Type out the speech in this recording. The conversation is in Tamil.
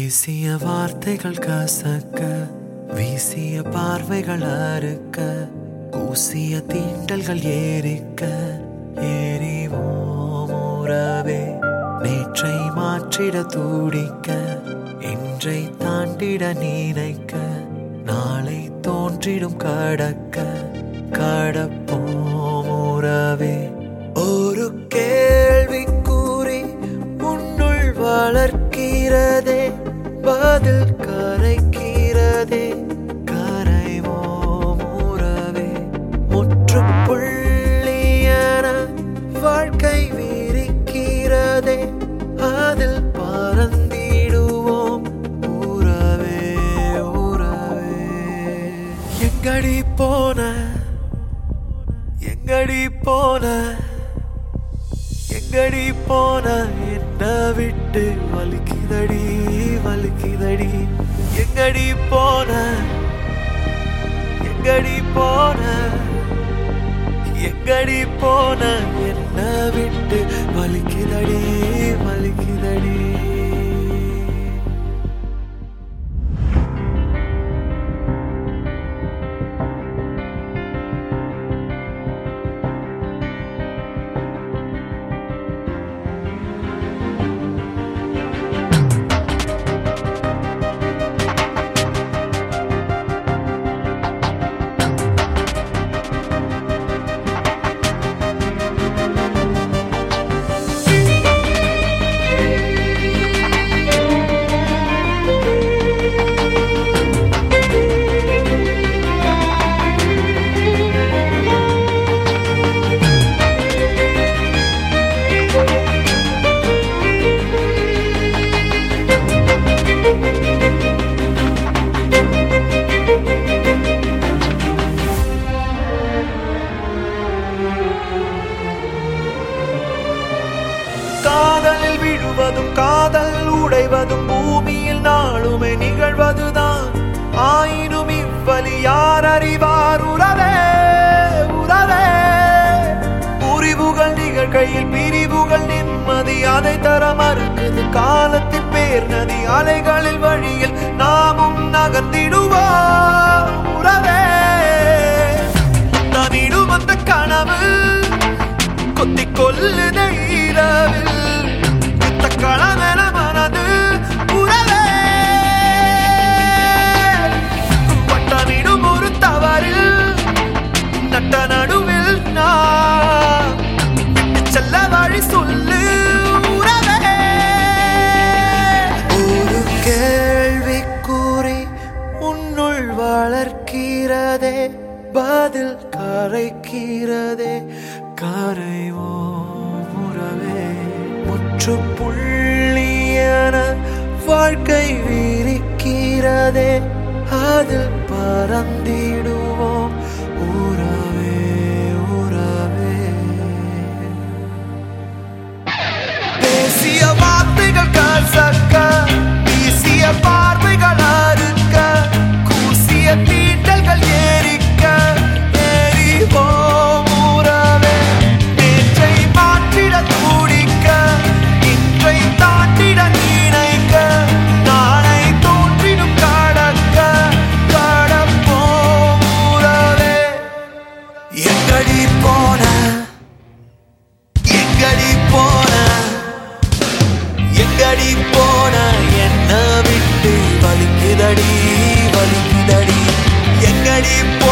பேசிய வார்த்தைகள் கசக்க, வீசிய பார்வைகள் அறுக்க, கூசிய தீண்டல்கள் ஏறிக்க, ஏறிவோம் உறவே. நேற்றை மாற்றிட துடிக்க, இன்றை தாண்டிட நினைக்க, நாளை தோன்றிடும் கடக்க, கடப்போம் உறவே. ஒரு கேள்விக்கூறி உன்னுள் வளர்க்கிறதே, பதில் கரைக்கிறதே, கரைவோம் உறவே. முற்றுப்புள்ளியான வாழ்க்கை விரிக்கிறதே, அதில் பறந்திடுவோம் உறவே உறவே. எங்கடி போன, எங்கடி போன, எங்கடி போன, என்ன விட்டு வலிக்குதடி வலிக்குதடி. எங்கடி போன, எங்கடி போன, எங்கடி போன, என்ன விட்டு வலிக்குதடி வலிக்குதடி. காதலில் விழுவதும் காதல் உடைவதும் பூமியில் நாளுமே நிகழ்வதுதான். ஆயினும் இவ்வழி யார் அறிவார் உறவே உறவே. புரிவுகள் நிகழ்கையில் பிரிவுகள் நிம்மதி, அதை தர மறுக்குது காலத்தின் பேர் நதி. அலைகளில் வழியில் நாமும் நகர்ந்திடுவோம் உறவே. தனிடும் அந்த கனவு கொத்திக் கொள்ளுதை இரவில், களமென மனது உறவே. பட்டனிடும் ஒரு தவறில் நட்ட நடுவில் நான் செல்ல வழி சொல்லு உறவே. ஒரு கேள்வி கூறி உன்னுள் வளர்க்கிறதே, பதில் கரைக்கிறதே, கரைவோம் உறவே. முற்றுப்புள்ளியான வாழ்க்கை விரிக்கிறதே, அதில் பறந்திடுவோம் உறவே உறவே. பேசிய வார்த்தைகள் கசக்க, வீசிய பார்வைகள் அறுக்க, கூசிய தீண்டல்கள் ஏறிக்க, ஏறிவோம் உறவே. நேற்றை மாற்றிட துடிக்க, இன்றை தாண்டிட நினைக்க, நாளை தோன்றிடும் கடக்க, கடப்போம் உறவே. எங்கடி போன, எங்கடி போன, எங்கடி போன, என்ன விட்டு வலிக்குதடி வலிக்குதடி. எங்கடி